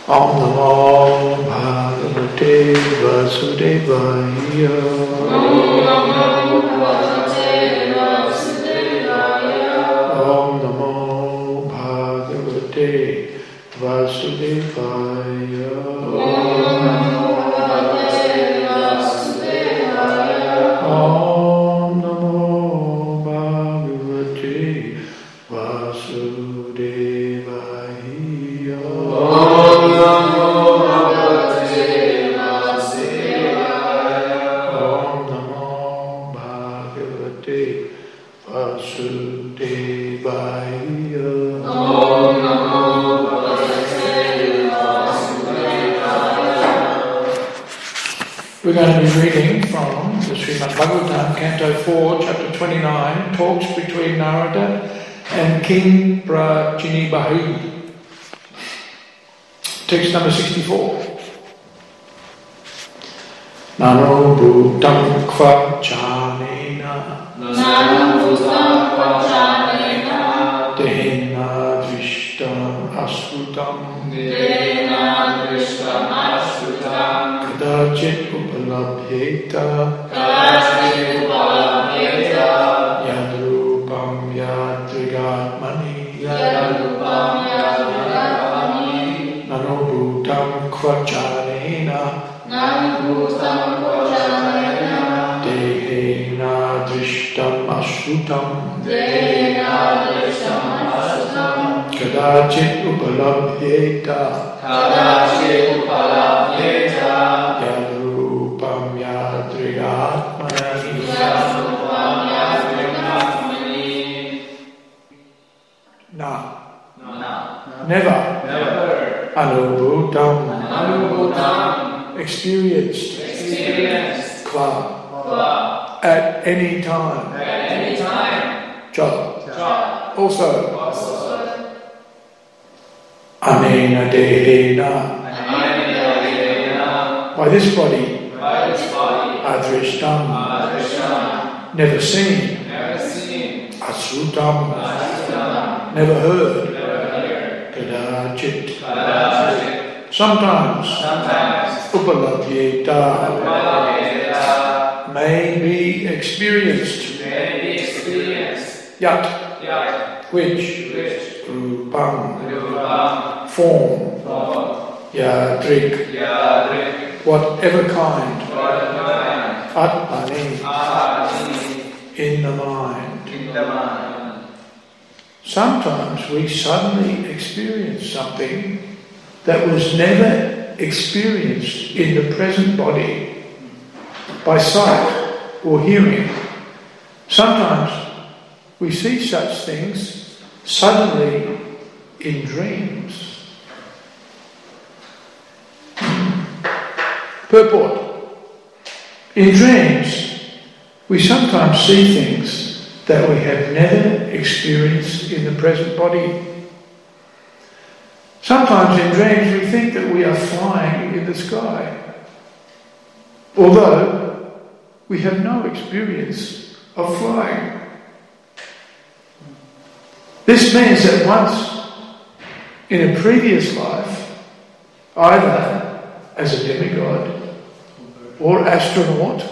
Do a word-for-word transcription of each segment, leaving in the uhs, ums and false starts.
Om Namo Bhagavate Vasudevaya. Om Namo Bhagavate Vasudevaya. Om Namo Bhagavate Vasudevaya. Om Namo Bhagavate Vasudevaya. Om Namo Bhagavate Vasudevaya. Om Namo Bhagavate Vasudevaya. Om Namo Bhagavate Vasudevaya. Om Namo Bhagavate Vasudevaya. We're going to be reading from the Srimad Bhagavatam, Canto four, Chapter twenty-nine, Talks between Narada and King Prajinibahi. Text number sixty-four. Nano Bhutam Kvachanena Nano Bhutam Kvachanena Dehena Drishtam Asrutam Dena Drishtam Asrutam Kadachit Upalabhyeta Kadachit Upalabhyeta Yadrupam Yadrigatmani Yadrupam Yadrigatmani Nano Bhutam Kvachanena Nano Bhutam Kvachanena Dehena Drishtam Asrutam Dena Drishtam Asrutam Kadachit Upalabhyeta Kadachit Upalabhyeta Yadrupam Yadrigatmani Yadrupam Yadrigatmani. Na Na. Never Never. Anubhutam Anubhutam. Experienced Experienced. Kva Kva. At any time At any time. Cha Cha. Also Also. Anena Dehena Anena. By this body By this body. Adrishtam Adrishtam. Never seen Never seen. Asrutam Asrutam. Never heard Never heard. Kadachit Kadachit. Sometimes Sometimes. Upalabhyeta Upalabhyeta. May be experienced May be experienced. Yat Yat. Which Which. Rupam Rupam. Form Form. Yadrik Yadrik. Whatever kind Whatever. Atmani Atmani. in the mind. In the mind. Sometimes we suddenly experience something that was never experienced in the present body by sight or hearing. Sometimes we see such things suddenly in dreams. Purport. In dreams, we sometimes see things that we have never experienced in the present body. Sometimes in dreams we think that we are flying in the sky, although we have no experience of flying. This means that once in a previous life, either as a demigod or astronaut,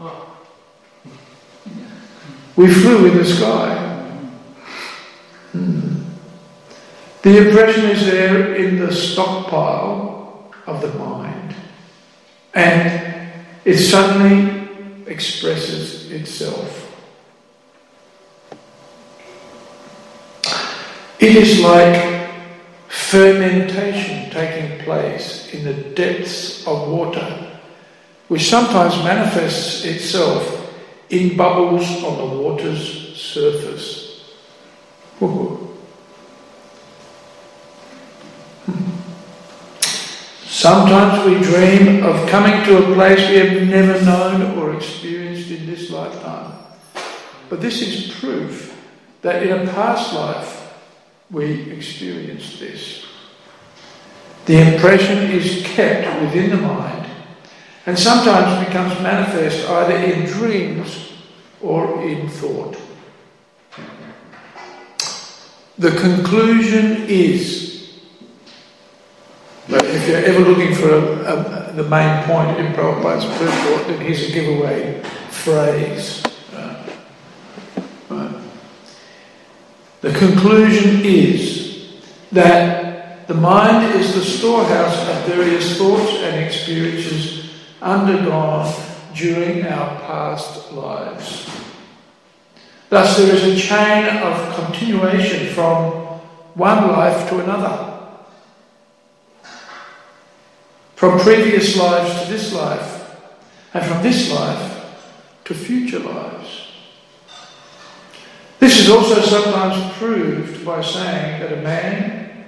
we flew in the sky. Hmm. The impression is there in the stockpile of the mind, and it suddenly expresses itself. It is like fermentation taking place in the depths of water, which sometimes manifests itself in bubbles on the water's surface. Sometimes we dream of coming to a place we have never known or experienced in this lifetime. But this is proof that in a past life we experienced this. The impression is kept within the mind and sometimes becomes manifest either in dreams or in thought. The conclusion is that if you're ever looking for a, a, the main point in Prabhupada's purport, then here's a giveaway phrase. Right. Right. The conclusion is that the mind is the storehouse of various thoughts and experiences undergone during our past lives. Thus, there is a chain of continuation from one life to another, from previous lives to this life, and from this life to future lives. This is also sometimes proved by saying that a man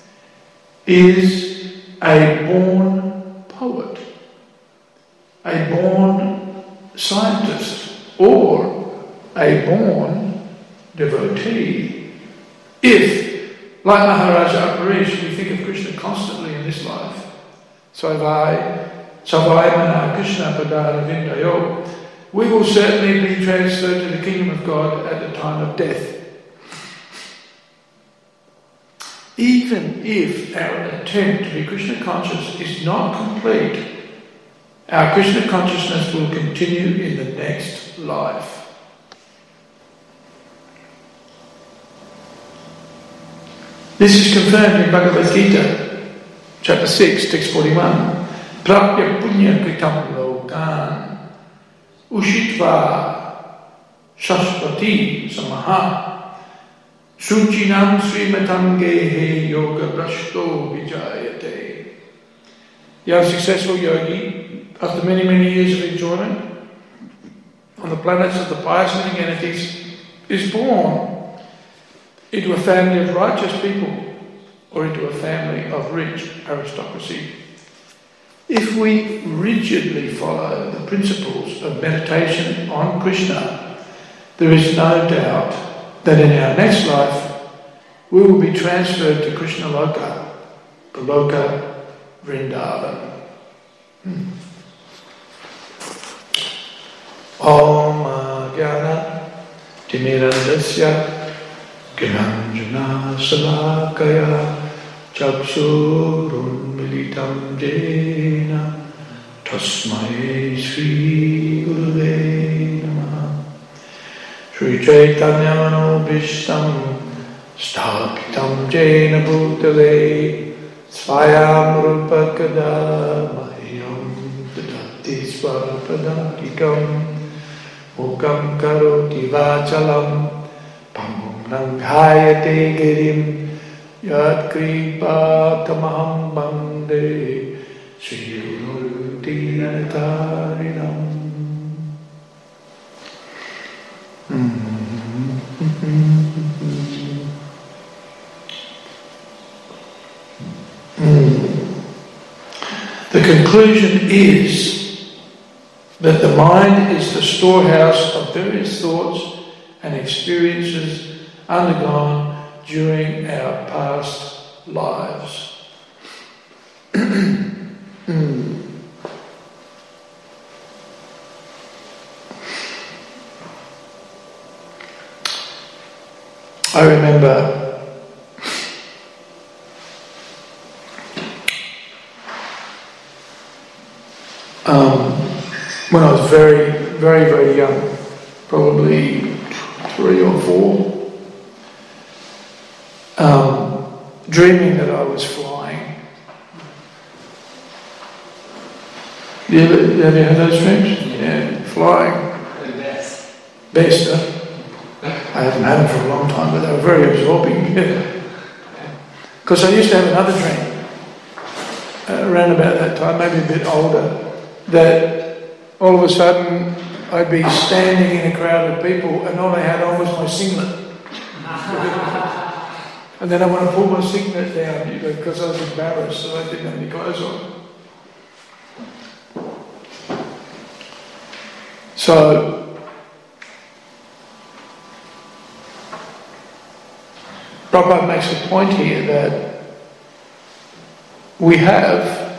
is a born poet, a born scientist, or a born devotee. If, like Maharaja Ambarish, we think of Krishna constantly in this life, Savai, Savai Mana Krishna Padara Vindayo, we will certainly be transferred to the kingdom of God at the time of death. Even if our attempt to be Krishna conscious is not complete, our Krishna consciousness will continue in the next life. This is confirmed in Bhagavad Gita, chapter six, text forty-one. Prapya punya kritam lokan ushitva shashpati samaha suchinam srimatam gehe yoga brashto vijayate. The unsuccessful yogi, after many, many years of enjoyment on the planets of the pious living entities, is born into a family of righteous people or into a family of rich aristocracy. If we rigidly follow the principles of meditation on Krishna, there is no doubt that in our next life we will be transferred to Krishna Loka, Goloka Vrindavan. Hmm. Om Jnana Timirandasya Gyananjana Salakaya Chakshurun Militam Jena Tasmai Sri Gurave Namaha. Sri Chaitanya Manobhishtam Sthapitam Jena Bhutale Svayam Rupakada Mayam Dadati Swapadakikam Mukam Karoti Vachalam Nanghayate girim yad kripa tamaham bande Sri Guru Dinatarinam. The conclusion is that the mind is the storehouse of various thoughts and experiences undergone during our past lives. I remember um, when I was very, very, very young, probably three or four, um, dreaming that I was flying. You ever, you ever had those dreams? Yeah, flying. The best. Best, huh? I haven't had them for a long time, but they were very absorbing. Because I used to have another dream uh, around about that time, maybe a bit older, that all of a sudden I'd be standing in a crowd of people and all I had on was my singlet. And then I want to pull my singlet down, you know, because I was embarrassed that I didn't have any clothes on. So, Prabhupada makes a point here that we have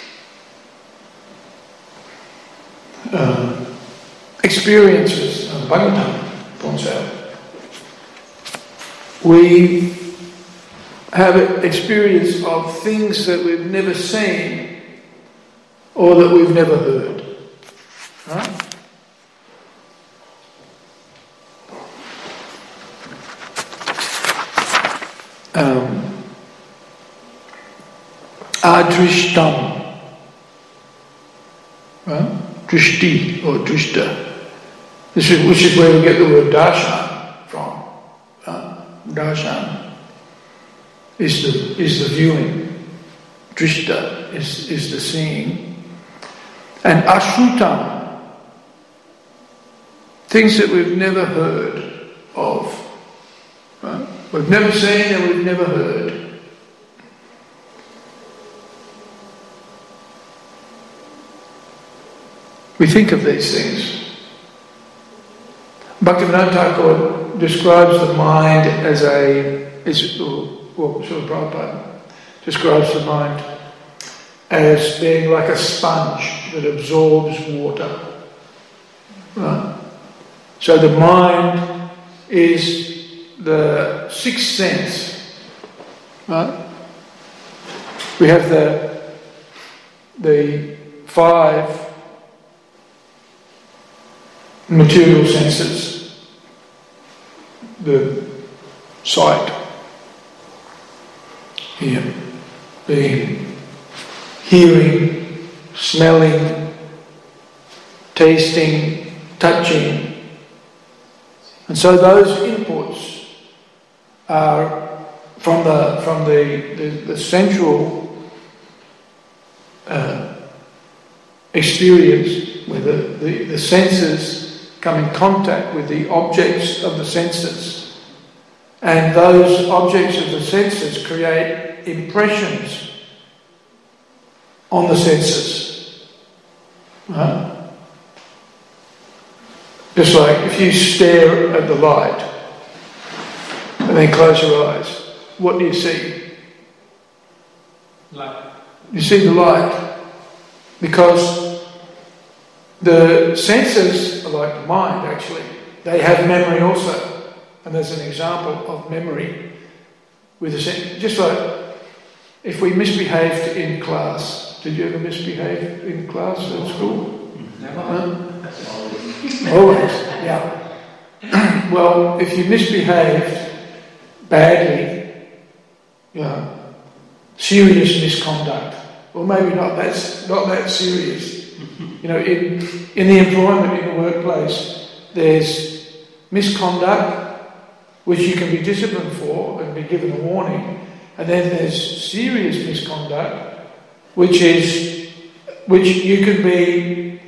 uh, experiences, uh, Bhagavatam points out. We have an experience of things that we've never seen or that we've never heard. Right? Um, adrishtam, right? Drishti or drishta. This is, which is where we get the word darshan from. Uh, darshan is the is the viewing. Drishta is is the seeing, and ashrutam, things that we've never heard of. Right? We've never seen and we've never heard. We think of these things. Bhaktivinoda Thakur describes the mind as a, is, or, or sort of Prabhupada describes the mind as being like a sponge that absorbs water. Right? So the mind is the sixth sense. Right? We have the the five material senses, the sight, here, being, hearing, smelling, tasting, touching, and so those inputs are from the from the the, the central uh, experience, where the, the, the senses come in contact with the objects of the senses, and those objects of the senses create impressions on the senses. Right? Just like if you stare at the light and then close your eyes, what do you see? Light. You see the light, because the senses are like the mind, actually. They have memory also. And there's an example of memory with a sen- just like if we misbehaved in class. Did you ever misbehave in class at school? Never. Huh? Always, yeah. Well, if you misbehaved badly, you know, serious misconduct, or maybe not that, not that serious. You know, in in the employment, in the workplace, there's misconduct, which you can be disciplined for and be given a warning, and then there's serious misconduct, which is which you can be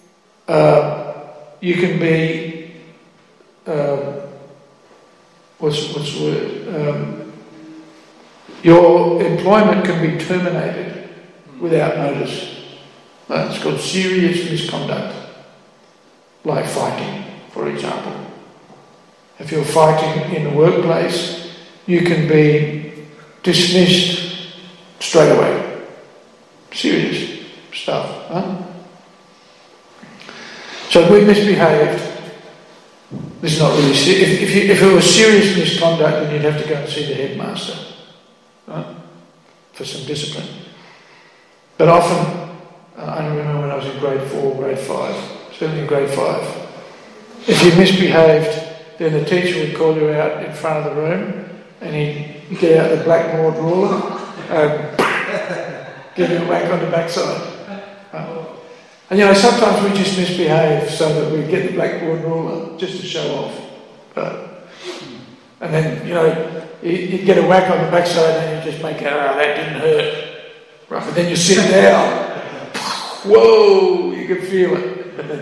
uh, you can be um, what's what's the word? Um, your employment can be terminated without notice. It's called serious misconduct, like fighting, for example. If you're fighting in the workplace, you can be dismissed straight away. Serious stuff. Huh? So if we misbehaved, this is not really serious. If, if, you, if it was serious misconduct, then you'd have to go and see the headmaster, right? For some discipline. But often, Uh, I remember when I was in grade four, grade five, certainly in grade five. If you misbehaved, then the teacher would call you out in front of the room and he'd get out the blackboard ruler and give you a whack on the backside. Uh, and you know, sometimes we just misbehave so that we get the blackboard ruler just to show off. Uh, and then, you know, you get a whack on the backside and you just make it, oh, that didn't hurt. Right, and then you sit down. Whoa, you can feel it.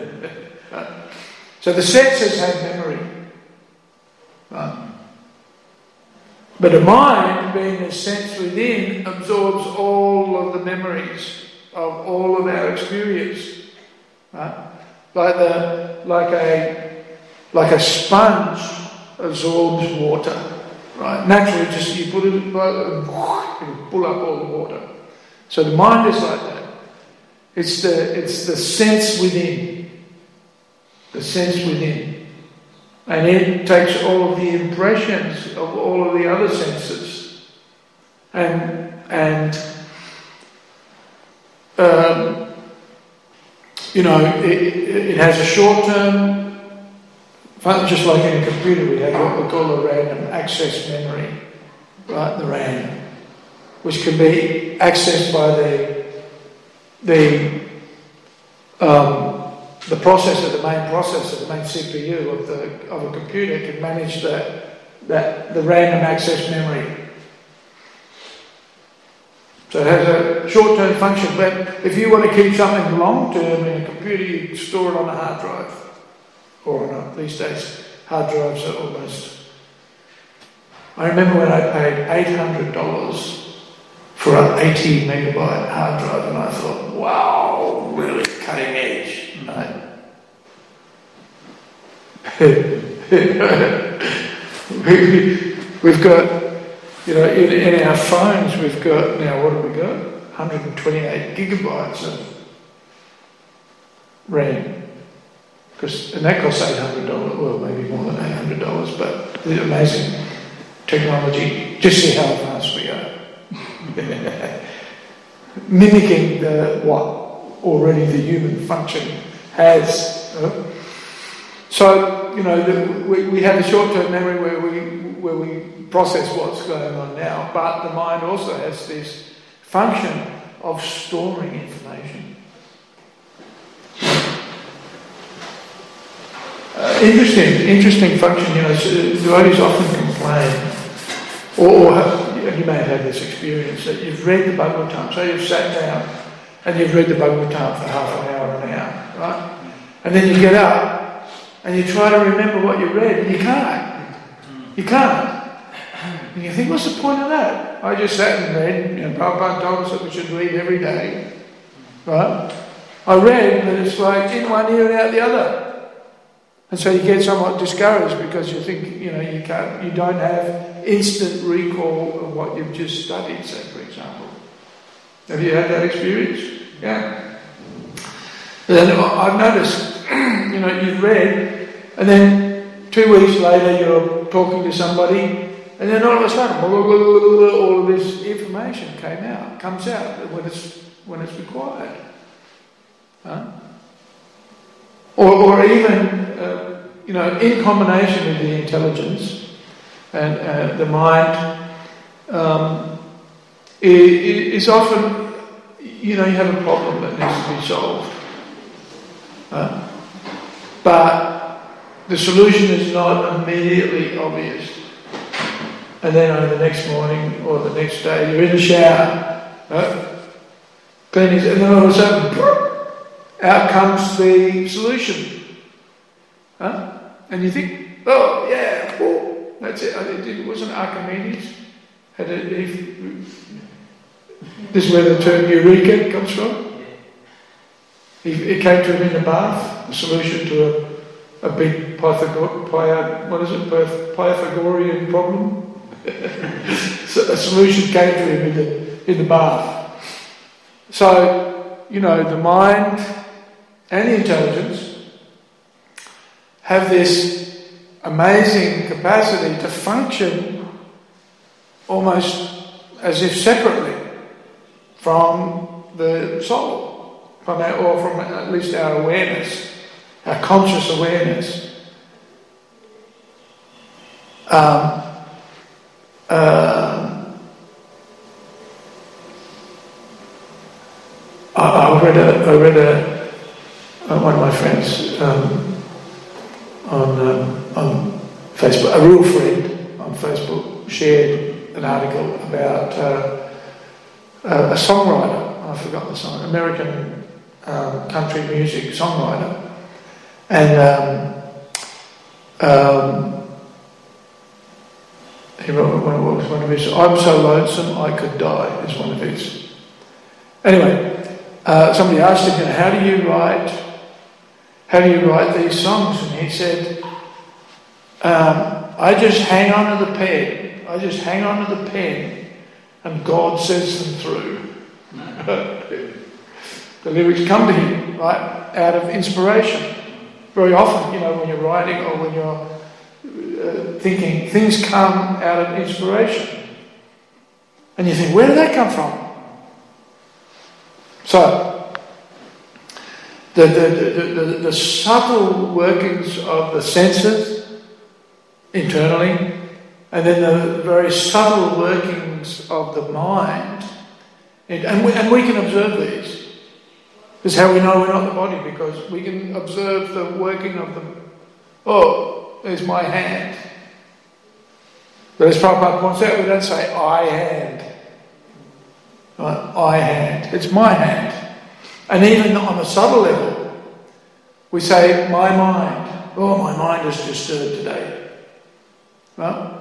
So the senses have memory. Right? But the mind, being a sense within, absorbs all of the memories of all of our experience. Right? Like the like a like a sponge absorbs water. Right? Naturally, just you put it in and pull up all the water. So the mind is like that. It's the it's the sense within, the sense within, and it takes all of the impressions of all of the other senses, And, and um, you know, it, it, it has a short-term, just like in a computer, we have what we call a random access memory, right, the RAM, which can be accessed by the, the, um, the processor, the main processor, the main C P U of, the, of a computer can manage the, that, the random access memory. So it has a short-term function, but if you want to keep something long-term in a computer, you store it on a hard drive. Or on a, these days, hard drives are almost... I remember when I paid eight hundred dollars for an eighty megabyte hard drive, and I thought, wow, really cutting edge, right? we, we've got... You know, in, in our phones, we've got, now what have we got? one hundred twenty-eight gigabytes of RAM. Because, and that costs eight hundred dollars, well, maybe more than eight hundred dollars, but the amazing technology. Just see how advanced we are. Mimicking the, what already the human function has. Uh, so, you know, the, we, we have a short-term memory where we where we process what's going on now, but the mind also has this function of storing information. Uh, interesting, interesting function. You know, devotees often complain, or, or have, you may have had this experience that you've read the Bhagavatam, so you've sat down and you've read the Bhagavatam for half an hour, an hour, right? And then you get up and you try to remember what you read, and you can't. You can't. And you think, what's the point of that? I just sat and read, you know, Prabhupada told us that we should read every day, right? I read, but it's like in one ear and out the other. And so you get somewhat discouraged because you think, you know, you can't, you don't have instant recall of what you've just studied, say, for example. Have you had that experience? Yeah. And then I've noticed, you know, you've read, and then two weeks later you're talking to somebody, and then all of a sudden, all of this information came out, comes out when it's when it's required. Huh? Or, or even, uh, you know, in combination with the intelligence and uh, the mind, um, is often, you know, you have a problem that needs to be solved. Huh? But the solution is not immediately obvious. And then on the next morning or the next day, you're in the shower, right? Cleaning, and then all of a sudden, out comes the solution. Huh? And you think, oh, yeah, oh, that's it. It wasn't Archimedes. Had it, he, this is where the term eureka comes from. He, it came to him in the bath, the solution to a, a big Pythagor, what is it, Pythagorean problem. So a solution came to him in the, in the bath. So, you know, the mind and the intelligence have this amazing capacity to function almost as if separately from the soul, from our, or from at least our awareness, our conscious awareness. Um, Uh, I, I read a, I read a, uh, one of my friends um, on um, on Facebook, a real friend on Facebook, shared an article about uh, a, a songwriter. I forgot the song, American um, country music songwriter, and um, um, he wrote one of, one of his, I'm so lonesome I could die, is one of his. Anyway, uh, somebody asked him, you know, how do you write, how do you write these songs? And he said, um, I just hang on to the pen, I just hang on to the pen, and God says them through. The lyrics come to him, right, out of inspiration. Very often, you know, when you're writing or when you're Uh, thinking, things come out of inspiration. And you think, where did that come from? So, the, the, the, the, the subtle workings of the senses internally, and then the very subtle workings of the mind, and, and, we, and we can observe these. This is how we know we're not the body, because we can observe the working of them. Oh, there's my hand. But as Prabhupada points out, we don't say I hand. Right? I hand. It's my hand. And even on a subtle level, we say my mind. Oh, my mind is disturbed today. Right?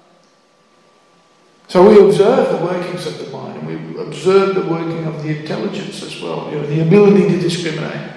So we observe the workings of the mind, and we observe the working of the intelligence as well. You know, the ability to discriminate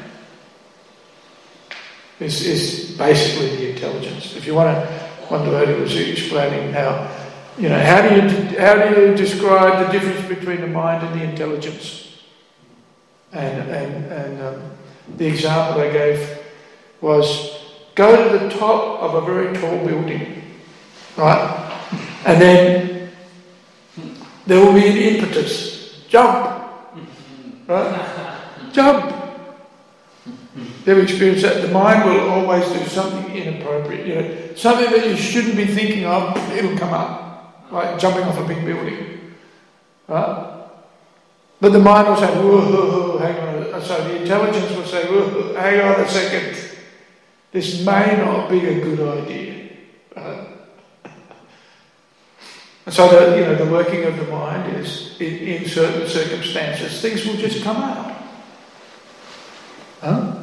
is, is basically the intelligence. If you want to, one devotee was explaining how, you know, how do you how do you describe the difference between the mind and the intelligence? And and and um, the example they gave was, go to the top of a very tall building, right, and then there will be an impetus. Jump! Right? Jump! They've experienced that. The mind will always do something inappropriate. You know, something that you shouldn't be thinking of, it'll come up. Like jumping off a big building. Right? But the mind will say, whoa, hang on. So the intelligence will say, whoa, hang on a second. This may not be a good idea. Right? And so the, you know, the working of the mind is, in, in certain circumstances, things will just come out. Huh?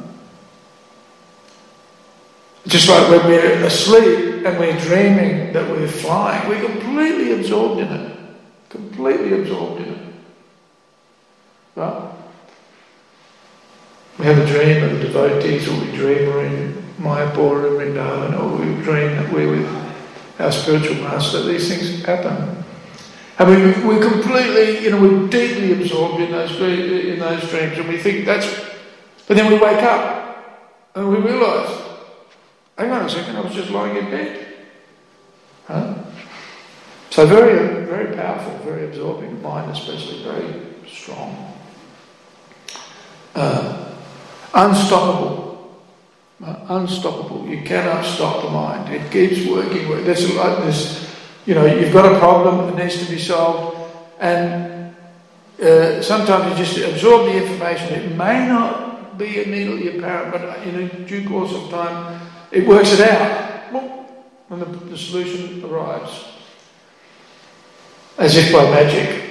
Just like when we're asleep and we're dreaming that we're flying, we're completely absorbed in it. Completely absorbed in it. Right? We have a dream of the devotees, or we dream we're in Mayapur and Vrindavan, or we dream that we're with our spiritual master. These things happen. And we, we're completely, you know, we're deeply absorbed in those, in those dreams, and we think that's... But then we wake up and we realise, hang on a second, I was just lying in bed. Huh? So very, very powerful, very absorbing. Mind especially, very strong. Uh, unstoppable. Uh, unstoppable. You cannot stop the mind. It keeps working. There's like this, you know, you've got a problem that needs to be solved, and uh, sometimes you just absorb the information. It may not be immediately apparent, but in a due course of time, it works it out, and the, the solution arrives, as if by magic.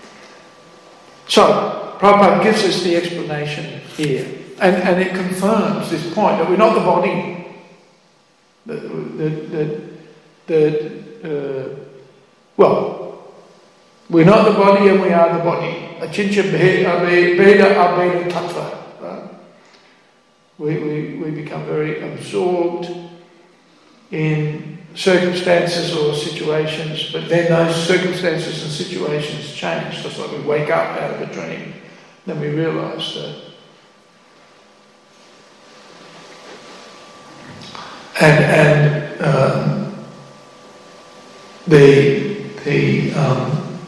So, Prabhupada gives us the explanation here, and, and it confirms this point that we're not the body. The, the, the, the, uh, well, we're not the body and we are the body. Achincha bheda abheda tattva. We, we, we become very absorbed in circumstances or situations, but then those circumstances and situations change. Just like we wake up out of a dream, then we realise that. And, and um, the, the, um,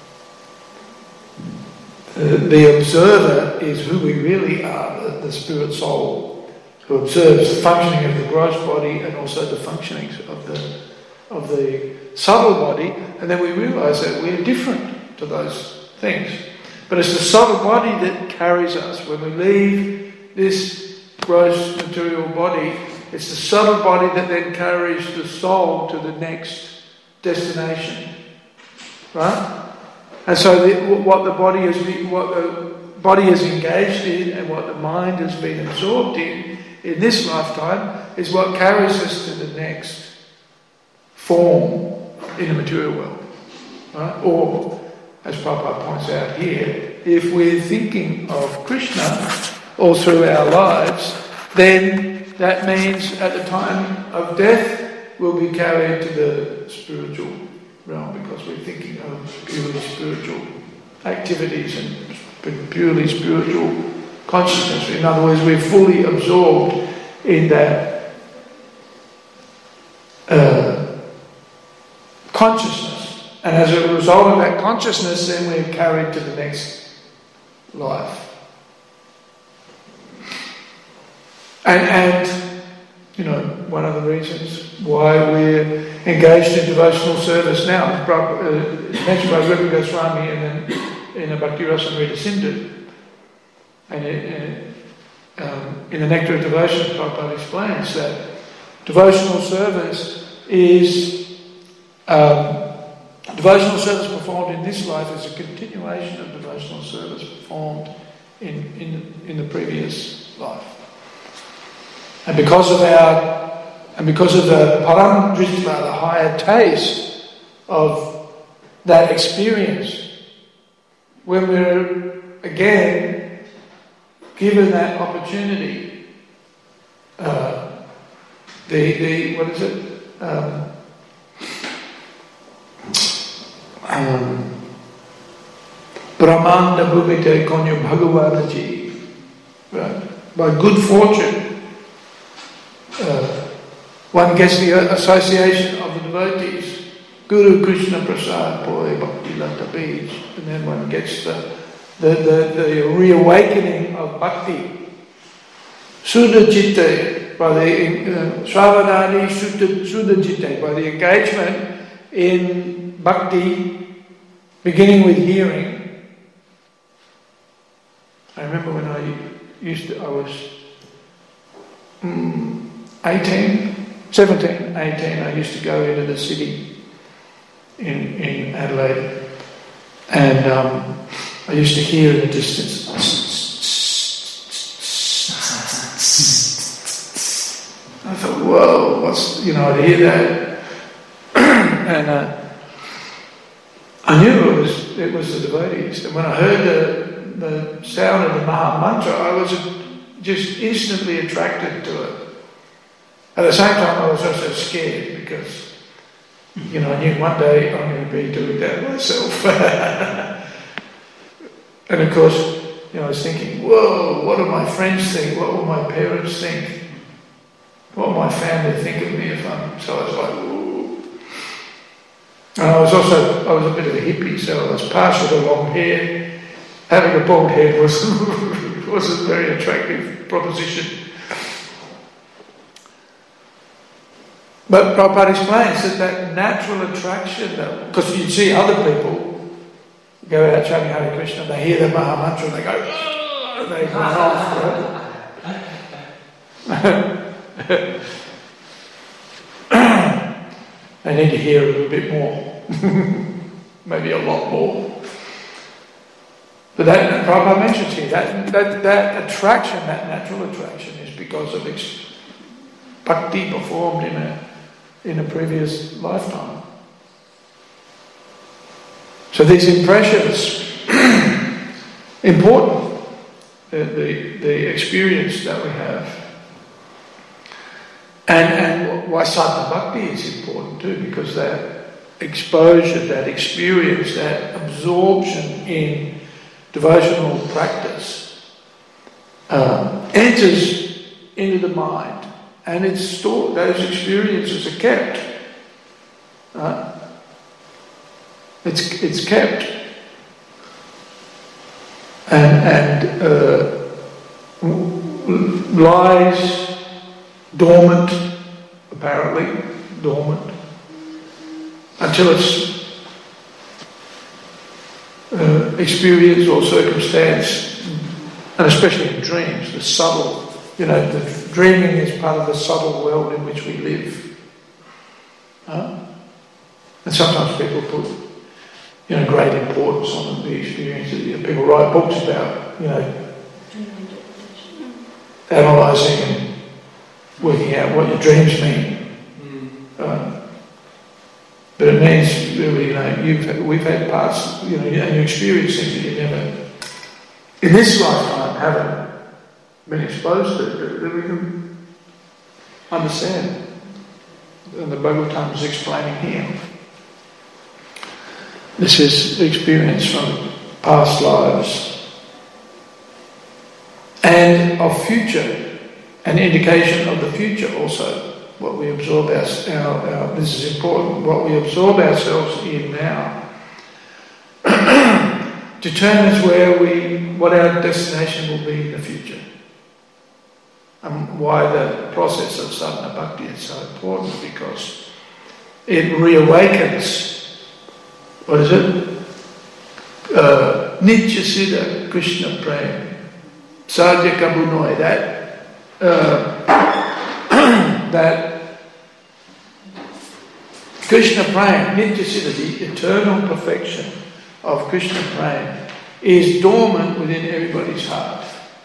the, the observer is who we really are, the, the spirit soul, who observes the functioning of the gross body and also the functionings of the of the subtle body, and then we realise that we're different to those things. But it's the subtle body that carries us. When we leave this gross material body, it's the subtle body that then carries the soul to the next destination, right? And so, the, what the body is, what the body is engaged in, and what the mind has been absorbed in in this lifetime, is what carries us to the next form in the material world, right? Or, as Prabhupada points out here, if we're thinking of Krishna all through our lives, then that means at the time of death we'll be carried to the spiritual realm, because we're thinking of purely spiritual activities and purely spiritual consciousness. In other words, we're fully absorbed in that uh, consciousness And as a result of that consciousness, then we're carried to the next life. And, and you know, one of the reasons why we're engaged in devotional service now, it's mentioned by Rupa Goswami in, in the Bhakti Rasamrita Sindhu. And it, it, um, in the Nectar of Devotion, Prabhupada explains that devotional service is, um, devotional service performed in this life is a continuation of devotional service performed in, in, in the previous life. And because of our, and because of the param dritva, the higher taste of that experience, when we're again given that opportunity, uh, the the what is it? Um, um, Brahmanda bhuvite konyo bhagavanaji. Right? By good fortune, uh, one gets the association of the devotees. Guru Krishna Prasad Boy Bhakti Lata Beach, and then one gets the The, the, the reawakening of bhakti. Sudha Chitte, by the uh, Shravanadi Sudha Chitte, by the engagement in bhakti, beginning with hearing. I remember when I used to, I was mm, eighteen, seventeen, eighteen, I used to go into the city in, in Adelaide, and um, I used to hear in the distance. I thought, whoa, what's, you know, I'd hear that. And uh, I knew it was, it was the devotees. And when I heard the, the sound of the Maha Mantra, I was just instantly attracted to it. At the same time, I was also scared because, you know, I knew one day I'm going to be doing that myself. And of course, you know, I was thinking, whoa, what do my friends think? What will my parents think? What will my family think of me if I'm... So I was like, ooh. And I was also, I was a bit of a hippie, so I was partial to long hair. Having a bald head was, was a very attractive proposition. But Prabhupada explains that that natural attraction, because you'd see other people go out chanting Hare Krishna, they hear the Maha Mantra and they go, oh, and they run off, right? They need to hear a little bit more, maybe a lot more. But that, Prabhupada mentions here, that, that, that attraction, that natural attraction is because of ex- bhakti performed in a, in a previous lifetime. So these impressions, important, the, the, the experience that we have. And, and why Sadhana Bhakti is important too, because that exposure, that experience, that absorption in devotional practice um, enters into the mind, and it's stored, those experiences are kept. Right? It's it's kept, and and uh, lies dormant, apparently dormant, until it's uh, experience or circumstance, and especially in dreams, the subtle. You know, the dreaming is part of the subtle world in which we live, huh? And sometimes people put, you know, great importance on the experiences. People write books about, you know, analysing and working out what your dreams mean. Mm. Um, but it means really, you know, you've, we've had parts, you know, and you experience things that you never, in this lifetime, haven't been exposed to, that we can understand. And the Bhagavatam is explaining here. This is the experience from past lives and of future, an indication of the future also. what we absorb our, our, our this is important, what we absorb ourselves in now determines where we, what our destination will be in the future. And why the process of sadhana bhakti is so important, because it reawakens, what is it? Uh, Nitya Siddha Krishna Prem. Sadhya Kabunoi, that, uh, that Krishna Prem, Nitya Siddha, the eternal perfection of Krishna Prem, is dormant within everybody's heart.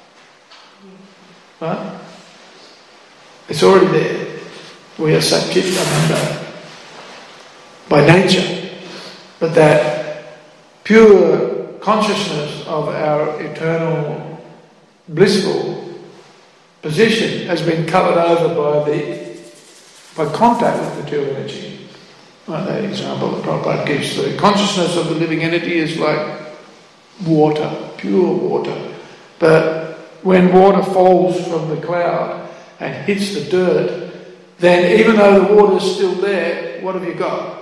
Right? It's already there. We are Satchit Ananda by nature. But that pure consciousness of our eternal blissful position has been covered over by the by contact with material energy. Like that example that Prabhupada gives, the consciousness of the living entity is like water, pure water. But when water falls from the cloud and hits the dirt, then even though the water is still there, what have you got?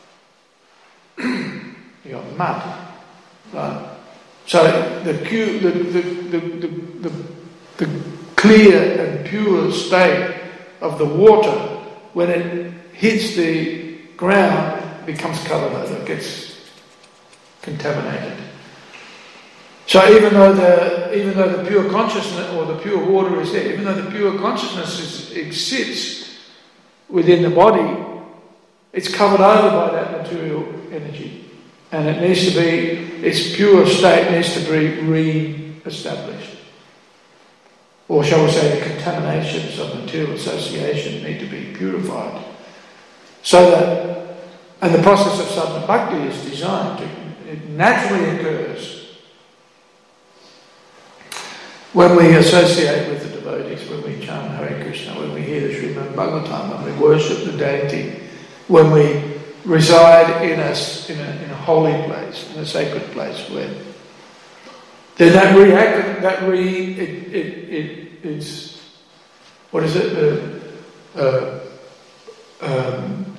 You got mud. Right? So the, the, the, the, the, the, the clear and pure state of the water, when it hits the ground, becomes coloured over, it gets contaminated. So even though the even though the pure consciousness or the pure water is there, even though the pure consciousness is, exists within the body, it's covered over by that material energy, and it needs to be, its pure state needs to be re-established. Or shall we say, the contaminations of material association need to be purified. So that, and the process of sadhana bhakti is designed to, it naturally occurs when we associate with the devotees, when we chant Hare Krishna, when we hear the Srimad Bhagavatam, when we worship the deity, when we reside in a, in a, in a holy place, in a sacred place, where then that react, that re, it, it, it, it's, what is it, uh, uh, um,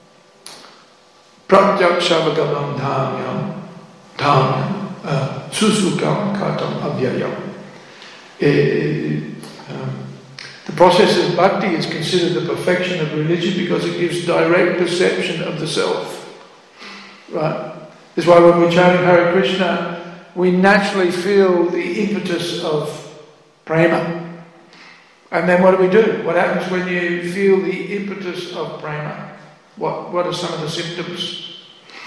Pratyakshavagalam dhamyam, dhamyam, uh, susukam katam avyayam. It, um, the process of bhakti is considered the perfection of religion because it gives direct perception of the self. Right? That's why when we chant Hare Krishna, we naturally feel the impetus of prema. And then what do we do? What happens when you feel the impetus of prema? What, what are some of the symptoms?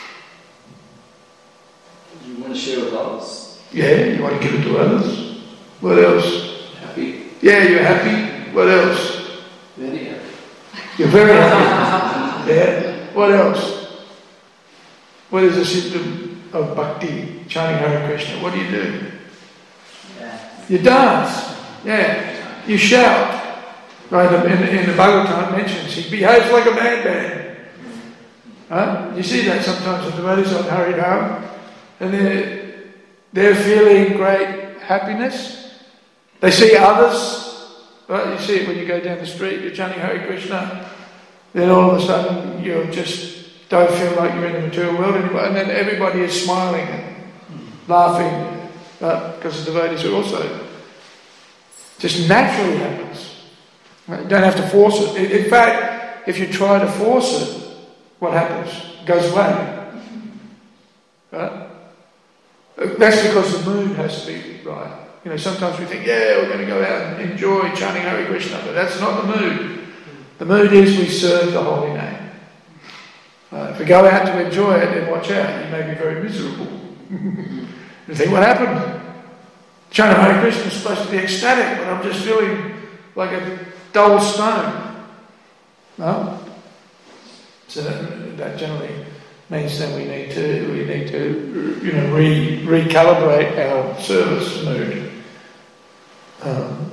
You want to share with others. Yeah, you want to give it to others. What else? Happy. Yeah, you're happy. What else? Very happy. You're very happy. Yeah. What else? What is a symptom of bhakti, chanting Hare Krishna? What do you do? Yeah. You dance. Yeah. You shout. Right? In, in the Bhagavatam it mentions he behaves like a madman. Right? You see that sometimes the devotees on Haridham, and they're they're feeling great happiness. They see others, right? You see it when you go down the street, you're chanting Hare Krishna, then all of a sudden you just don't feel like you're in the material world anymore, and then everybody is smiling and laughing, right? Because the devotees are also, just naturally happens. Right? You don't have to force it. In fact, if you try to force it, what happens? It goes away. Right? That's because the mood has to be right. You know, sometimes we think, yeah, we're going to go out and enjoy chanting Hare Krishna, but that's not the mood. The mood is we serve the holy name. Uh, if we go out to enjoy it, then watch out, you may be very miserable. You think, what happened? Chanting Hare Krishna is supposed to be ecstatic, but I'm just feeling like a dull stone. No? So that, that generally means that we need to we need to you know re, recalibrate our service mood. Um,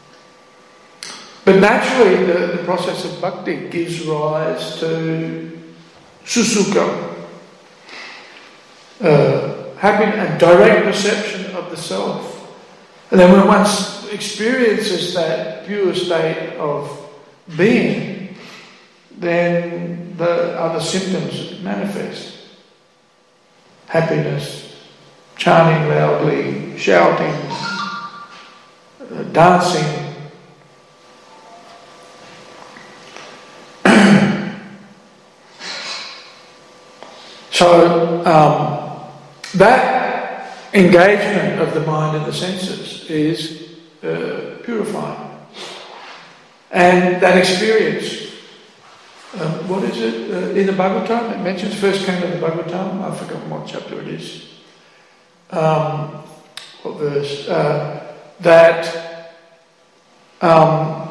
but naturally, the, the process of bhakti gives rise to susukha, uh, having a direct perception of the self. And then when one experiences that pure state of being, then the other symptoms manifest. Happiness, chanting loudly, shouting, uh, dancing. So um, that engagement of the mind and the senses is uh, purifying. And that experience, um, what is it uh, in the Bhagavatam? It mentions first canto of the Bhagavatam. I've forgotten what chapter it is. Um, what verse? Uh, that um,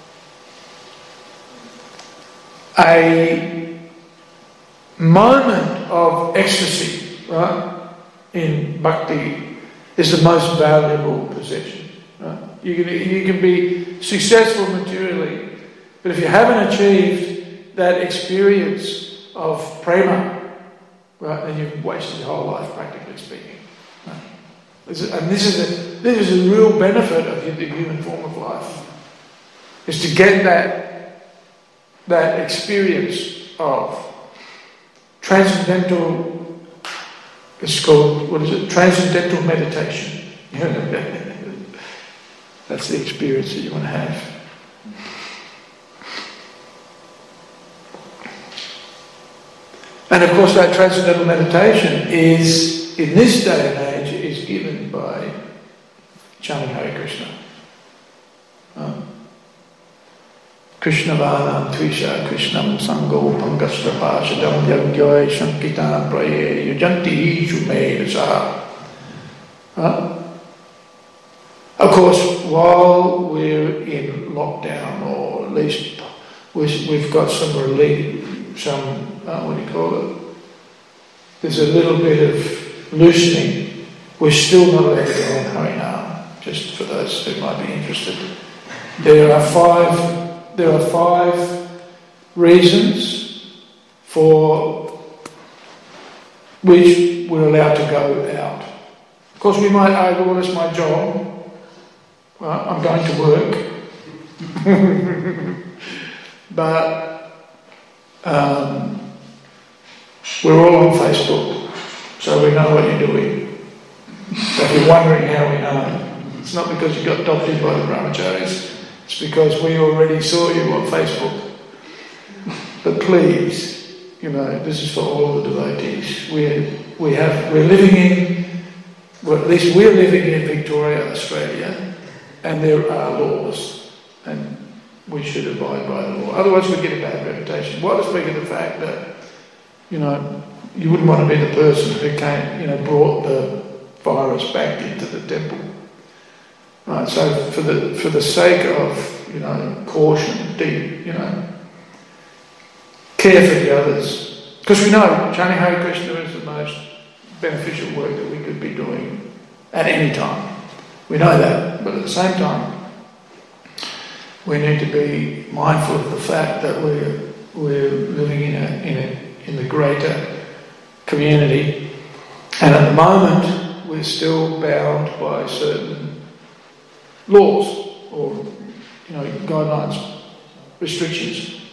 a moment of ecstasy, right, in bhakti is the most valuable possession. Right? You can you can be successful materially, but if you haven't achieved that experience of prema, right, then you've wasted your whole life, practically speaking. Right? This is, and this is a this is a real benefit of the human form of life, is to get that that experience of transcendental, it's called, what is it? Transcendental meditation. That's the experience that you want to have. And of course that transcendental meditation is, in this day and age, is given by chanting Hare Krishna. Um, Krishna Vanam Tvisha Krishnam Sango Pankashta Pashadam Yagyoy Shankita Praye Yujanti Shumedasa. Of course, while we're in lockdown, or at least we've got some relief, some, uh, what do you call it? There's a little bit of loosening. We're still not allowed to go on Harinam, just for those who might be interested. There are five There are five reasons for which we're allowed to go out. Of course, we might argue, well, it's my job. Well, I'm going to work. But um, we're all on Facebook, so we know what you're doing. So if you're wondering how we know, it's not because you got adopted by the brahmacharis. It's because we already saw you on Facebook. But please, you know, this is for all the devotees. We we have we're living in, well, at least we're living in Victoria, Australia, and there are laws, and we should abide by the law. Otherwise, we get a bad reputation. What to speak of the fact that, you know, you wouldn't want to be the person who came, you know, brought the virus back into the temple. Right, so for the for the sake of, you know, caution, deep, you know, care for the others, because we know chanting Hare Krishna is the most beneficial work that we could be doing at any time. We know that, but at the same time, we need to be mindful of the fact that we're we're living in a in a in the greater community, and at the moment we're still bound by certain laws or, you know, guidelines, restrictions.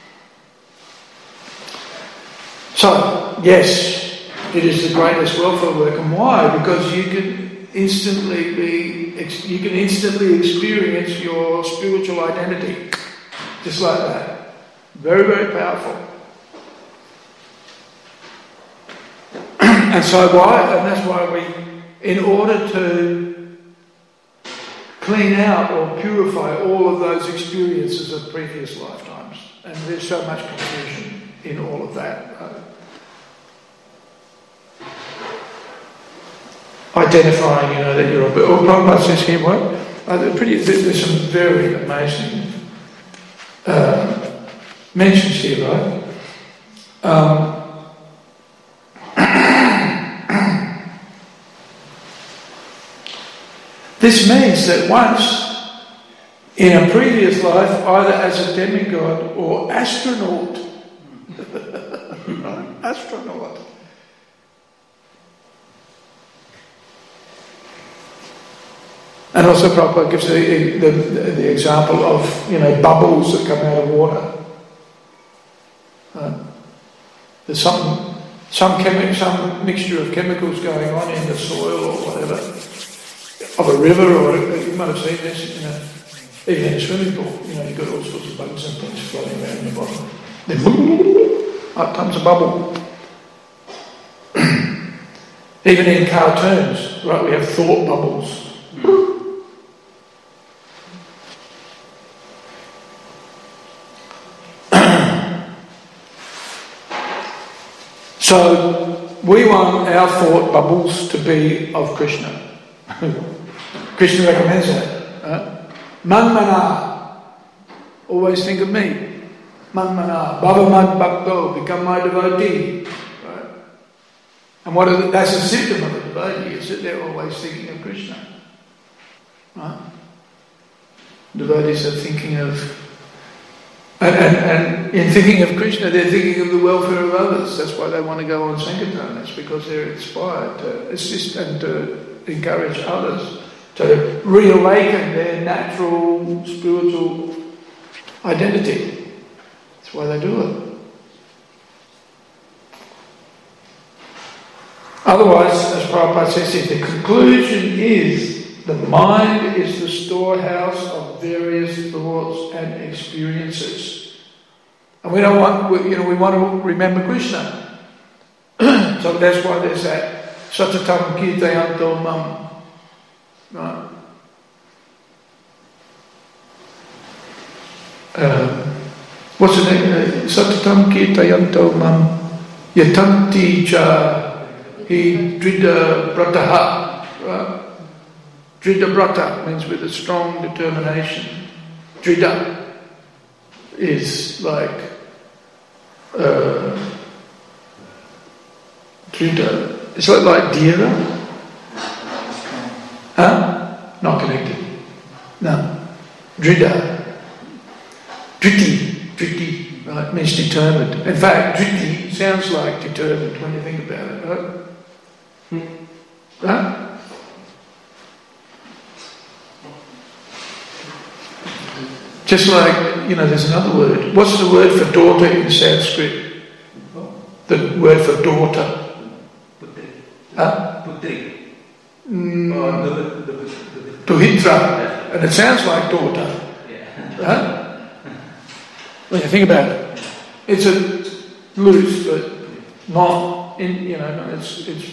So, yes, it is the greatest welfare work. And why? Because you can instantly be, you can instantly experience your spiritual identity, just like that. Very, very powerful. And so why? And that's why we, in order to clean out or purify all of those experiences of previous lifetimes. And there's so much confusion in all of that. Uh, identifying, you know, that you're a bit... Oh, Prabhupada says here, what? Uh, pretty, there's some very amazing uh, mentions here, right? Um, This means that once, in a previous life, either as a demigod or astronaut, right? Astronaut. And also Prabhupada gives the, the, the example of, you know, bubbles that come out of water. There's some some chemi- some mixture of chemicals going on in the soil or whatever, of a river, or you might have seen this, you know, even in a swimming pool. You know, you've got all sorts of bugs and things floating around in the bottom. Then up comes a bubble. Even in cartoons, right? We have thought bubbles. So we want our thought bubbles to be of Krishna. Krishna recommends that. Right? Manmana, always think of me. Manmana, Bhava Mad Bhakto, become my devotee. Right? And what are the, that's a symptom of a devotee, is that they're always thinking of Krishna. Right? Devotees are thinking of And, and, and in thinking of Krishna, they're thinking of the welfare of others. That's why they want to go on Sankirtan. It's because they're inspired to assist and to encourage others to reawaken their natural spiritual identity. That's why they do it. Otherwise, as Prabhupada says, if the conclusion is the mind is the storehouse of various thoughts and experiences, and we don't want, we, you know, we want to remember Krishna. So that's why there's that Satatam Kirtayanto Mam. Right? Uh, what's the name? Uh, Satatam Kirtayanto Mam Yatanti Cha Hi Drida Brataha. Right? Drida Brata means with a strong determination. Drida is like uh, Drida. It's like like Dira. Huh? Not connected. No. Drida. Driti. Driti. Right? Means determined. In fact, Driti sounds like determined when you think about it. Right? Hmm? Right? Just like, you know, there's another word. What's the word for daughter in Sanskrit? The word for daughter? Putri. Huh? Putri. Mm, Oh, Tuhitra. And it sounds like daughter. Yeah. Huh? When you think about it. It's a loose, but not in, you know, no, it's, it's.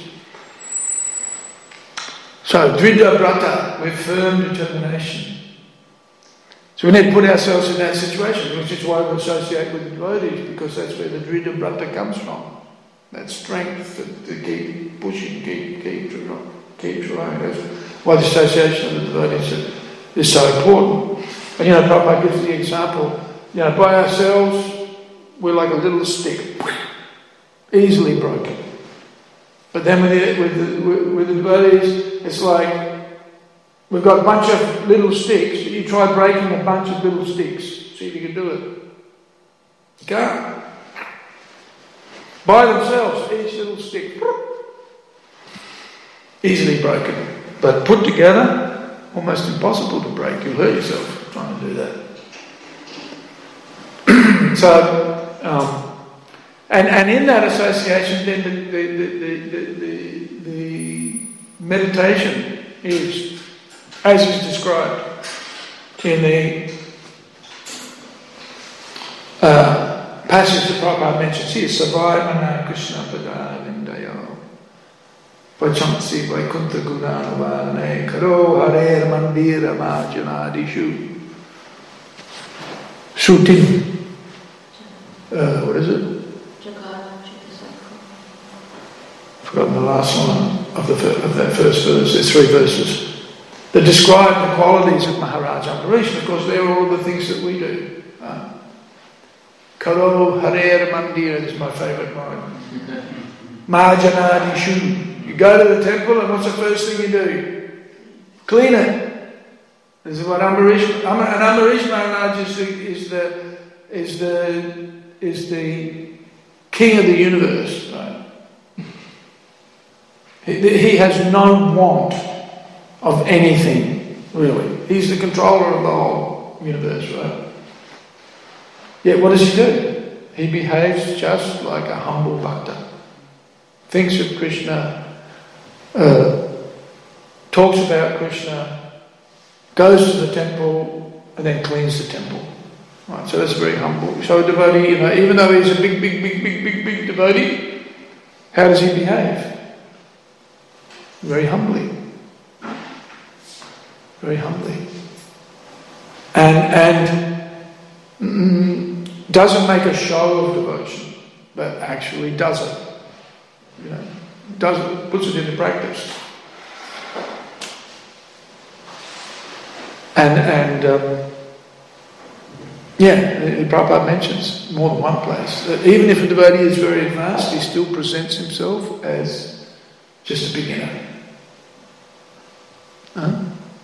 So, Drida Brata, with firm determination. So we need to put ourselves in that situation, which is why we associate with the devotees, because that's where the Drida Brata comes from. That strength to, to keep pushing, keep keep keep trying. That's why the association of the devotees is so important. And you know, Prabhupada gives the example, you know, by ourselves, we're like a little stick, easily broken. But then with the, with the, with the devotees, it's like, we've got a bunch of little sticks, but you try breaking a bunch of little sticks. See if you can do it. You can't. By themselves, each little stick, easily broken. But put together, almost impossible to break. You'll hurt yourself trying to do that. so, um, and, and in that association, then the, the, the, the, the, the meditation is, as is described in the uh, passage that Prabhupada mentions here, Savaimana Krishna Padana Vindayo Pachamsi Vaikuntha Gunanavane Karo Harer Mandira Majanadishu Shruti. Uh, what is it? I've forgotten the last one of, the, of that first verse. There's three verses that describe the qualities of Maharaj Ambarish, because they're all the things that we do. Uh, Karo Harer Mandira is my favourite line. Majanadishu. You go to the temple, and what's the first thing you do? Clean it. This is what Ambarish. And Ambarish Maharaj is the is the is the is the king of the universe. Right? He, he has no want of anything, really. He's the controller of the whole universe, right? Yet what does he do? he behaves just like a humble bhakta. Thinks of Krishna, uh, talks about Krishna, goes to the temple, and then cleans the temple. Right, so that's very humble. So a devotee, you know, even though he's a big, big, big, big, big, big devotee, how does he behave? Very humbly. Very humbly. And and mm, doesn't make a show of devotion, but actually does it. You know, does it, puts it into practice. And and um, yeah, Prabhupada mentions more than one place that even if a devotee is very advanced, he still presents himself as just a beginner. Huh?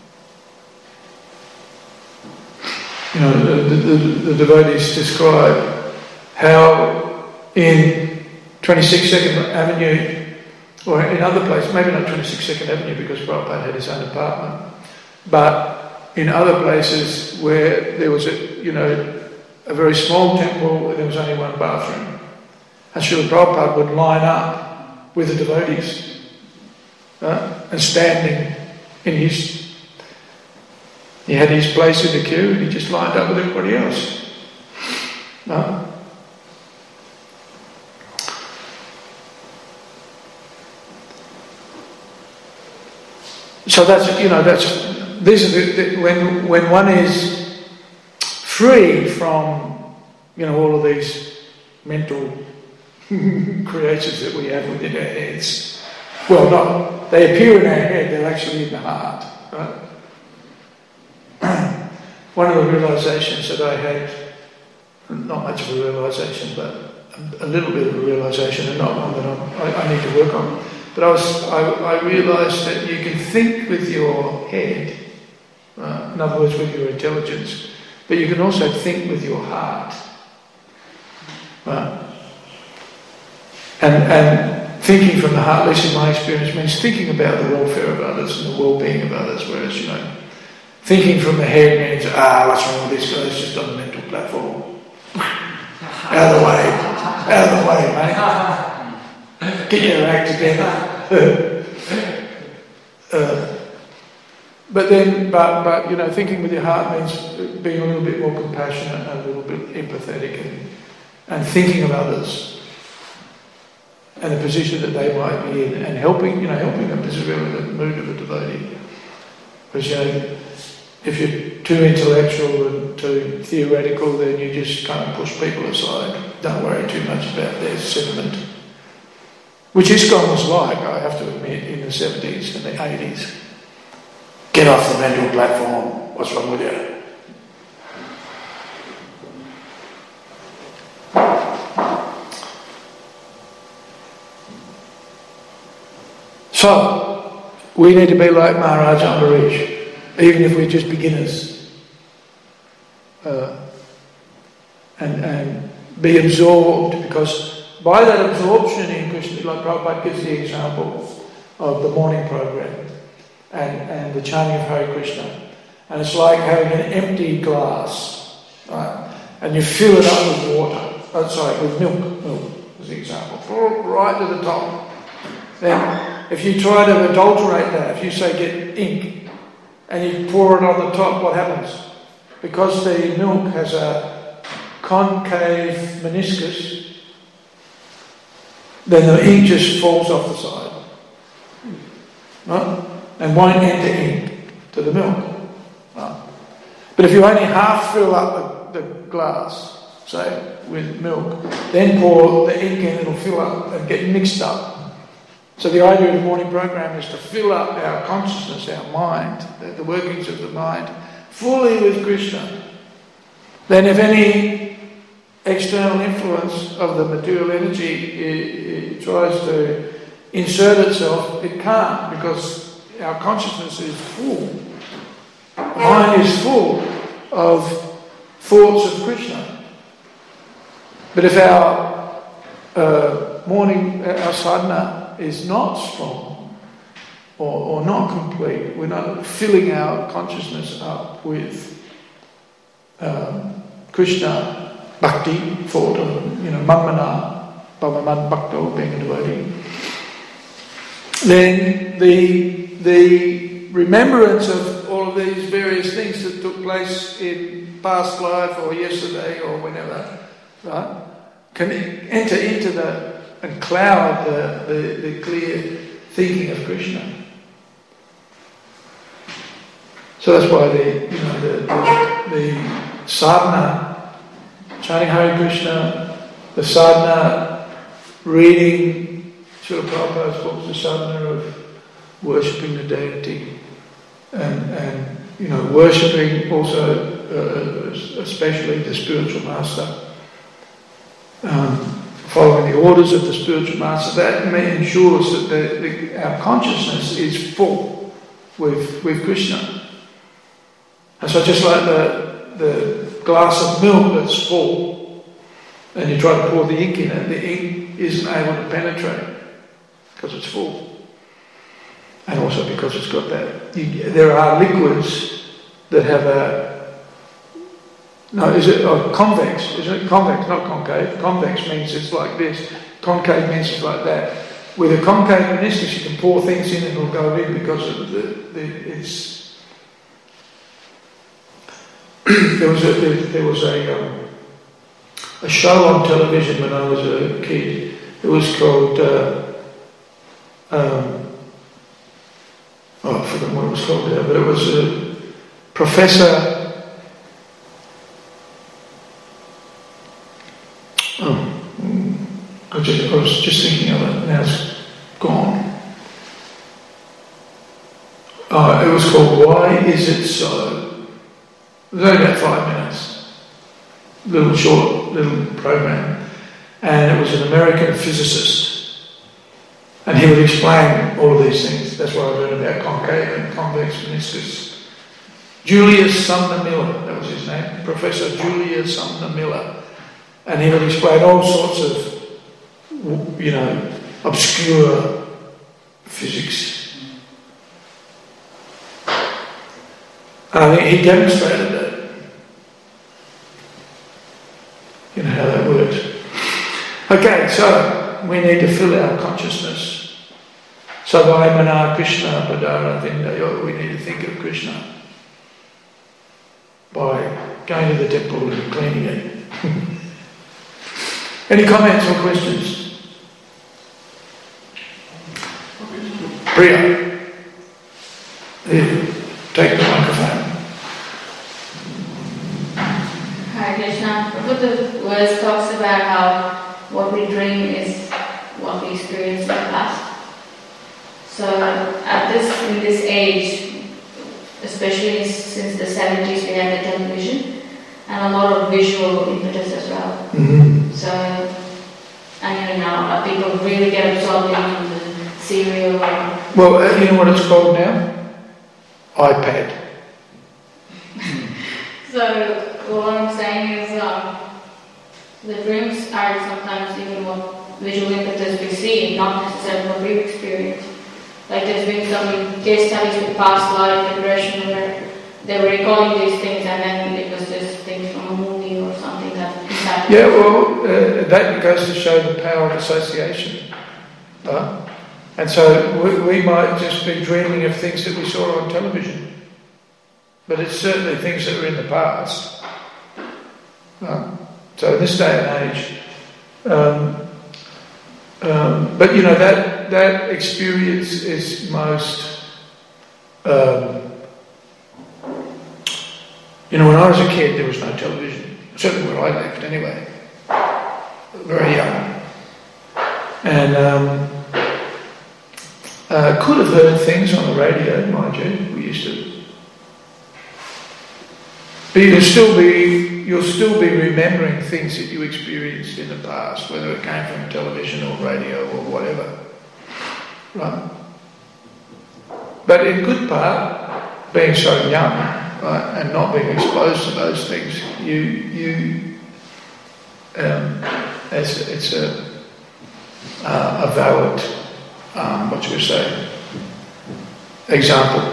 You know, the, the, the devotees describe how in twenty-sixth Second Avenue, or in other places, maybe not twenty-sixth Second Avenue because Prabhupada had his own apartment, but in other places where there was a, you know, a very small temple and there was only one bathroom, and Srila Prabhupada would line up with the devotees uh, and standing in his, he had his place in the queue and he just lined up with everybody else. Uh, so that's, you know, that's, these are the, the, when when one is free from, you know, all of these mental creations that we have within our heads. Well, not, they appear in our head, they're actually in the heart, right? One of the realizations that I had, not much of a realization, but a little bit of a realization, and not one that I'm, I, I need to work on. But I was, I, I realised that you can think with your head, uh, in other words, with your intelligence, but you can also think with your heart. Right? And and thinking from the heart, at least in my experience, means thinking about the welfare of others and the well-being of others, whereas, you know, thinking from the head means, ah, what's wrong with this guy? It's just on the mental platform. Out of the way. Out of the way, mate. Get your act together. uh, but then, but, but, you know, thinking with your heart means being a little bit more compassionate and a little bit empathetic and, and thinking of others and the position that they might be in and helping, you know, helping them. This is really the mood of a devotee. Because, you know, if you're too intellectual and too theoretical, then you just kind of push people aside. Don't worry too much about their sentiment. Which ISKCON was like, I have to admit, in the seventies and the eighties. Get off the mental platform. What's wrong with you? So, we need to be like Maharaj Ambarish, even if we're just beginners. Uh, and, and be absorbed, because by that absorption in Krishna, like Prabhupada gives the example of the morning program and, and the chanting of Hare Krishna. And it's like having an empty glass, right? And you fill it up with water, oh, sorry, with milk, milk is the example, right to the top. Then if you try to adulterate that, if you say get ink and you pour it on the top, what happens? Because the milk has a concave meniscus, then the ink just falls off the side, right? And won't enter ink to the milk. Right? But if you only half fill up the, the glass, say, with milk, then pour the ink in, it'll fill up and get mixed up. So the idea of the morning program is to fill up our consciousness, our mind, the, the workings of the mind, fully with Krishna. Then if any external influence of the material energy it, it tries to insert itself, it can't, because our consciousness is full. The mind is full of thoughts of Krishna. But if our uh, morning, our sadhana is not strong or, or not complete, we're not filling our consciousness up with um, Krishna bhakti thought of, you know, Manmana, Bhavaman Bhakto, being a devotee. Then the, the remembrance of all of these various things that took place in past life or yesterday or whenever, right, can enter into the, and cloud the, the, the clear thinking of Krishna. So that's why the, you know, the, the, the sadhana, chanting Hare Krishna, the sadhana, reading Srila Prabhupada's books, the sadhana of worshipping the deity, and, and you know, worshipping also, uh, especially the spiritual master, um, following the orders of the spiritual master. That ensures that the, the, our consciousness is full with with Krishna. And so, just like the the glass of milk that's full, and you try to pour the ink in it, the ink isn't able to penetrate because it's full. And also because it's got that. You, there are liquids that have a. No, is it oh, convex? Is it convex, not concave? Convex means it's like this. Concave means it's like that. With a concave meniscus, you can pour things in and it'll go in because of the, the it's. there was a there, there was a um, a show on television when I was a kid. It was called. Uh, um, Oh, I forgot what it was called there, but it was a Professor. Oh, I, just, I was just thinking of it, now it's gone. Oh, it was called Why Is It So? It was only about five minutes, little short, little program, and it was an American physicist. And he would explain all of these things. That's why I learned about concave and convex meniscus. Julius Sumner Miller, that was his name, Professor Julius Sumner Miller. And he would explain all sorts of, you know, obscure physics. And I think he demonstrated that. You know how that works. Okay, so we need to fill our consciousness. Savai Krishna Padara Vindayo, we need to think of Krishna by going to the temple and cleaning it. Any comments or questions? Priya, here, take the microphone. Hare Krishna. The verse talks about how what we dream is what we experience in the past. So at this, in this age, especially since the seventies, we had the television and a lot of visual impetus as well. Mm-hmm. So, and you know, now people really get absorbed into the serial. Well, uh, you know what it's called now? iPad. So what I'm saying is, um, the dreams are sometimes even what visual impetus we see, not necessarily what we experience. Like there's been some case studies with past life regression where they were recalling these things and then it was just things from a movie or something that impacted. Yeah, well, uh, that goes to show the power of association. Uh, and so we, we might just be dreaming of things that we saw on television. But it's certainly things that were in the past. Uh, so in this day and age, um, um, but you know, that, that experience is most, um, you know, when I was a kid there was no television, certainly where I lived anyway, very young, and um, uh, could have heard things on the radio, mind you, we used to. But you'll still be you'll still be remembering things that you experienced in the past, whether it came from television or radio or whatever. Right? But in good part, being so young, right, and not being exposed to those things, you you um, it's it's a uh, a valid um, what should we say example.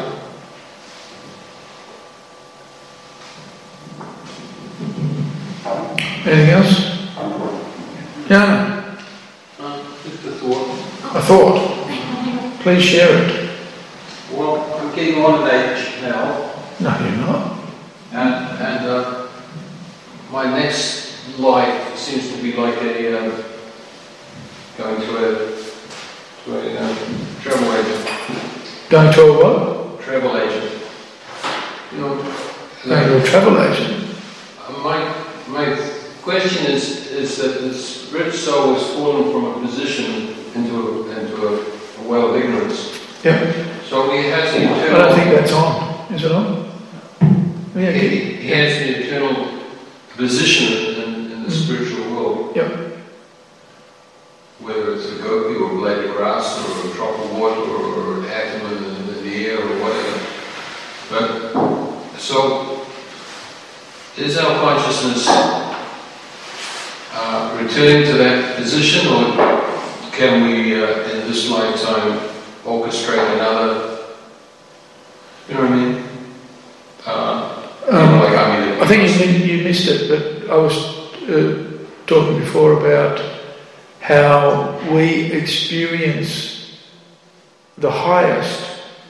Anything else? Jana, Um, just a thought. a thought. Please share it. Well, I'm getting on in age now, No, you're not. and and uh, my next life seems to be like a um, going to a to a um, travel agent. Going to a what? Travel agent. You know, Going to a travel agent. uh, my my question is is that this rich soul has fallen from a position into a, into a, a well of ignorance. Yep. So he has the I eternal. don't think that's on. Is it on? Yeah. He, keep- he has the eternal position in, in the spiritual world, Yep. whether it's a gopi or a blade of grass or a drop of water or an atom in the, in the air or whatever. But so, is our consciousness uh, returning to that position, or can we, uh, in this lifetime, orchestrate another? You know what I mean? Uh, you know, Um, like I mean, I think you, mi- you missed it, but I was uh, talking before about how we experience the highest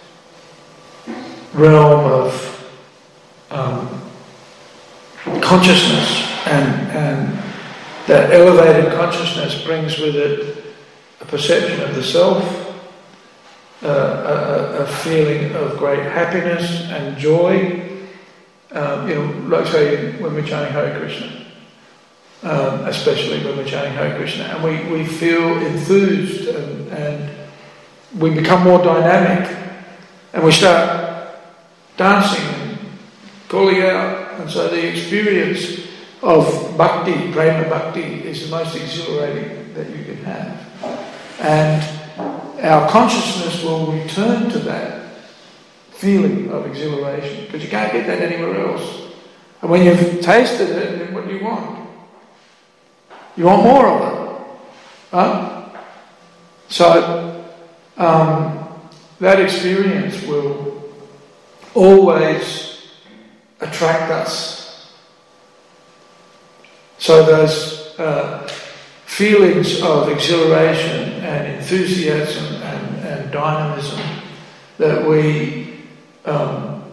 realm of um, consciousness, and, and that elevated consciousness brings with it a perception of the self, uh, a, a- a feeling of great happiness and joy. Um, you know, like say when we're chanting Hare Krishna, um, especially when we're chanting Hare Krishna, and we, we feel enthused and, and we become more dynamic, and we start dancing and calling out, and so the experience of bhakti, prema bhakti, is the most exhilarating that you can have, and our consciousness will return to that feeling of exhilaration, because you can't get that anywhere else. And when you've tasted it, then what do you want? You want more of it, right? So um, that experience will always attract us. So those uh, feelings of exhilaration and enthusiasm and, and dynamism that we Um,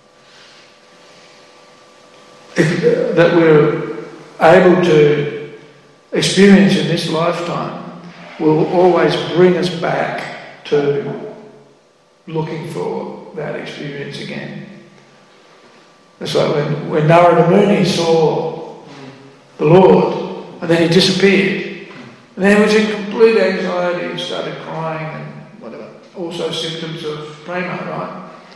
if, uh, that we're able to experience in this lifetime will always bring us back to looking for that experience again. It's like when, when Narada Muni saw the Lord and then he disappeared, and then he was in complete anxiety and started crying and whatever, also symptoms of prema, right?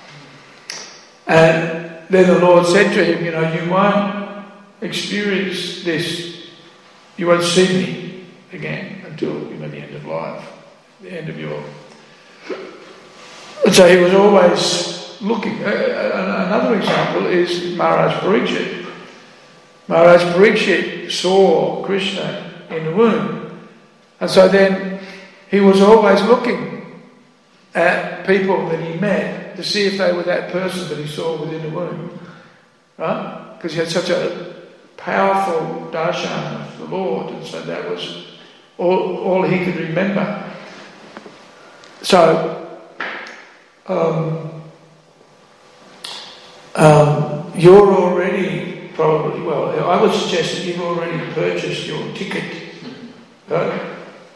And then the Lord said to him, you know, you won't experience this, you won't see me again until, you know, the end of life, the end of your... And so he was always looking. Uh, another example is Maharaj Parikshit. Maharaj Parikshit saw Krishna in the womb, and so then he was always looking at people that he met to see if they were that person that he saw within the womb, right? Because he had such a powerful darshan of the Lord, and so that was all, all he could remember. So, um, um, you're already probably, well, I would suggest that you've already purchased your ticket, right?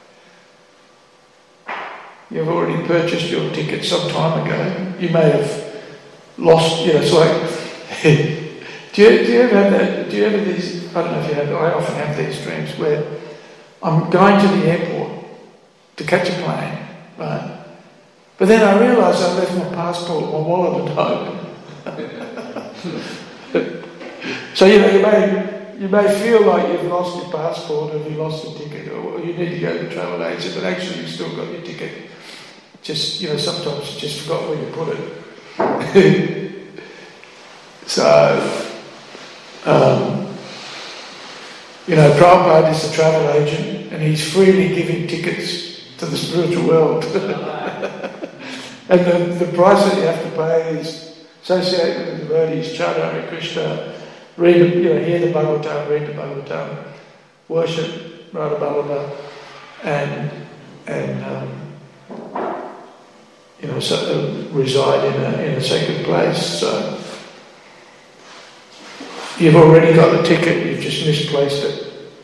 You've already purchased your ticket some time ago. You may have lost, you know, it's like, do, you, do you ever have that, do you ever these, I don't know if you have, I often have these dreams where I'm going to the airport to catch a plane, right? But then I realise I left my passport, my wallet at home. So, you know, you may, you may feel like you've lost your passport or you lost your ticket, or you need to go to the travel agent, but actually you've still got your ticket. Just, you know, sometimes you just forgot where you put it. So, um, you know, Prabhupada is the travel agent and he's freely giving tickets to the spiritual world. And the, the price that you have to pay is associated with the devotees, chant Hare Krishna, read, the- you know, hear the Bhagavatam, read the Bhagavatam, worship Radha Vallabha, and and um, you know, so, uh, reside in a in a sacred place. So you've already got the ticket. You've just misplaced it.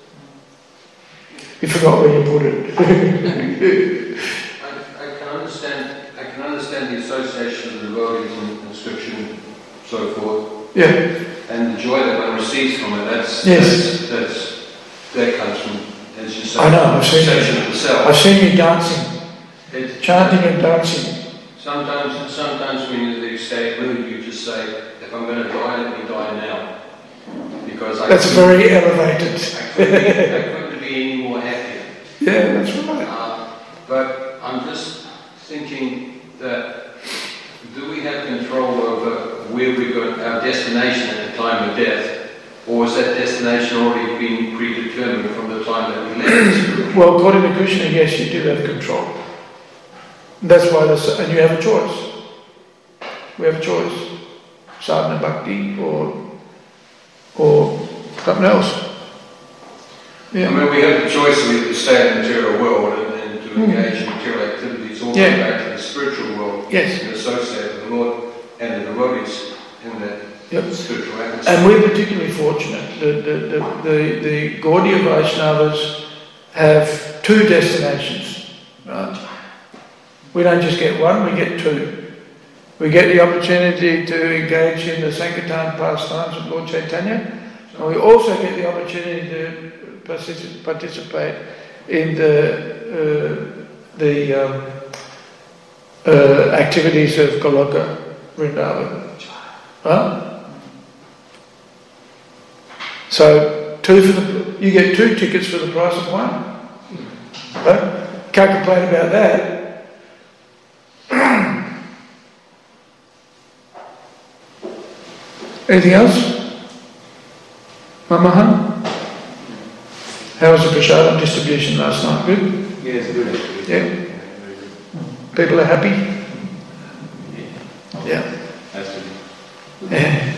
You forgot where you put it. I, I can understand. I can understand the association of the devotees and, and scripture and so forth, Yeah. and the joy that one receives from it. That's Yes. that's, that's that comes from, as you say, I know, I've seen perception it. of the self. I've seen you dancing, It, chanting and dancing. Sometimes, sometimes when you're in the state mood, you just say, "If I'm going to die, let me die now," because I That's couldn't- very elevated. I couldn't, be, I couldn't be any more happier. Yeah, that's right. Uh, but I'm just thinking that do we have control over where we're going, our destination at the time of death, or is that destination already been predetermined from the time that we left this group? Well, according to Krishna, yes, you do have control. That's why, this, and you have a choice. We have a choice: sadhana bhakti or or something else. Yeah. I mean, we have the choice of either stay in the material world and, and to engage in material activities, or Yeah. go back to the spiritual world Yes. and associate with the Lord and the devotees in that Yep. spiritual atmosphere. And we're particularly fortunate. The, the, the, the, the Gaudiya Vaishnavas have two destinations, right? We don't just get one, we get two. We get the opportunity to engage in the Sankirtan pastimes of Lord Chaitanya, and we also get the opportunity to partici- participate in the, uh, the um, uh, activities of Goloka Vrindavan. Right? So two for the, you get two tickets for the price of one. Right? Can't complain about that. Anything else? Mamahan? How was the prasadam distribution last night? Good? Yes, good actually. Yeah. Very good. People are happy? Yeah. That's good. Yeah.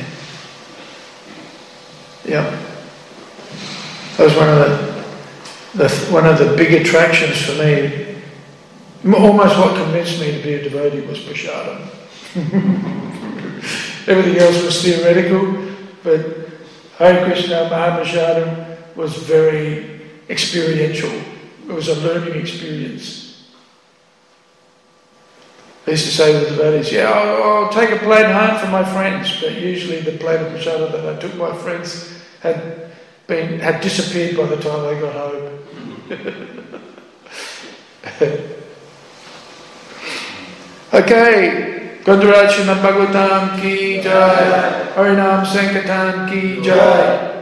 Yeah. That was one of the, the one of the big attractions for me. Almost what convinced me to be a devotee was prasadam. Everything else was theoretical, but Hare Krishna Mahaprasadam was very experiential. It was a learning experience. I used to say to the devotees, yeah, I'll, I'll take a plate home for my friends, but usually the plate of prasadam that I took my friends had been had disappeared by the time they got home. Okay. Gandharaj Srimad Bhagavatam ki jai, Harinam Sankirtan ki jai.